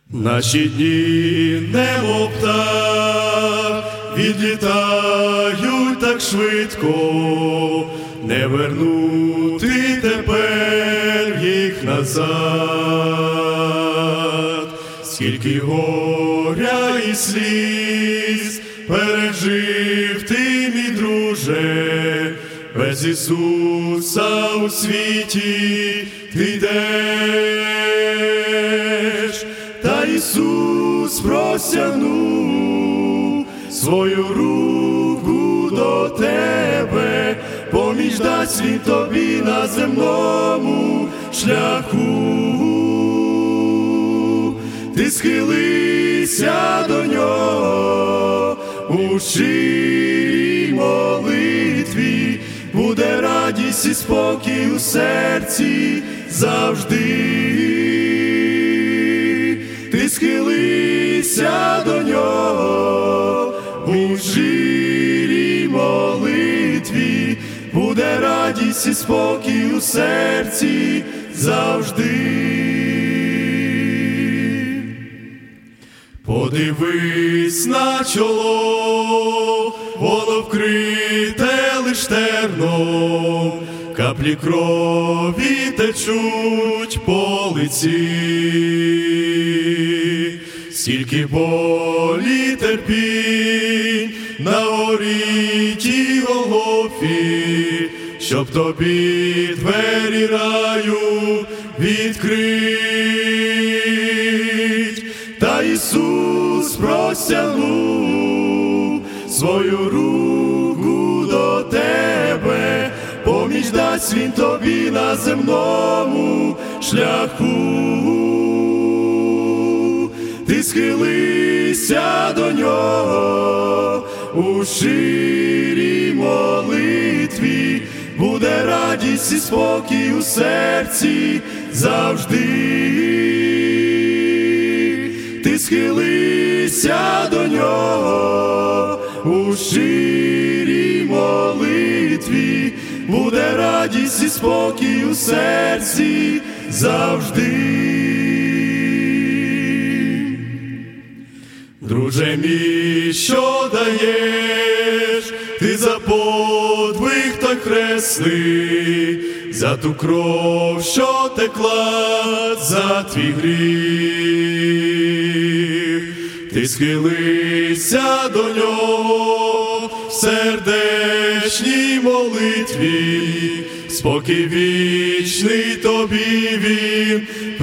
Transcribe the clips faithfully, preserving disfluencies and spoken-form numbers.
Наші дні, немов птах, відлітають так швидко, не вернути тепер їх назад. Скільки горя і сліз пережив ти, мій друже, без Ісуса у світі ти йдеш. Та Ісус простягнув свою руку до тебе, поміч дасть Він тобі на земному шляху. Ти схилися до Нього у щирій молитві, буде радість і спокій у серці завжди. Ти схилися до Нього у щирій молитві, буде радість і спокій у серці завжди. Подивись на чоло, воно вкрите лиш терном, каплі крові течуть по лиці. Стільки болі, терпінь на горі тій Голгофі, щоб тобі двері раю відкрить. Та Ісус простягнув свою руку до тебе, поміч дасть Він тобі на земному шляху. Ти схилися до Нього у щирій молитві, буде радість і спокій у серці завжди. Ти схилися до Нього у щирій молитві, буде радість і спокій у серці завжди. Друже мій, що даєш ти за подвиг так хресний, за ту кров, що текла за твій гріх? Ти схилися до Нього в сердечній молитві, спокій вічний тобі Він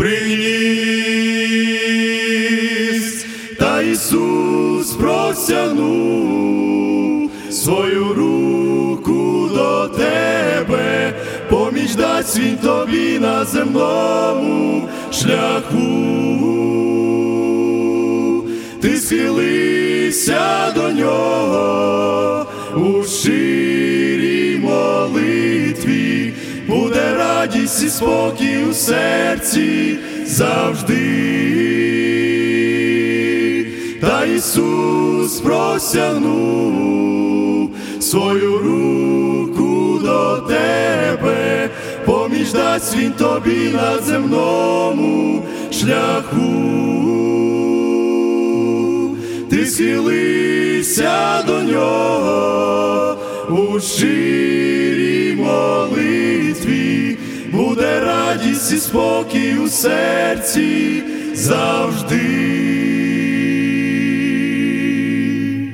приніс. Та Ісус простягнув свою руку до тебе, поміч дасть Він тобі на земному шляху. Ти схилися до Нього у щирій молитві, буде радість і спокій у серці завжди. Та Ісус простягнув свою руку до тебе, поміч дасть Він тобі на земному шляху. Ти схилися до Нього у щирій молитві, буде радість і спокій у серці завжди.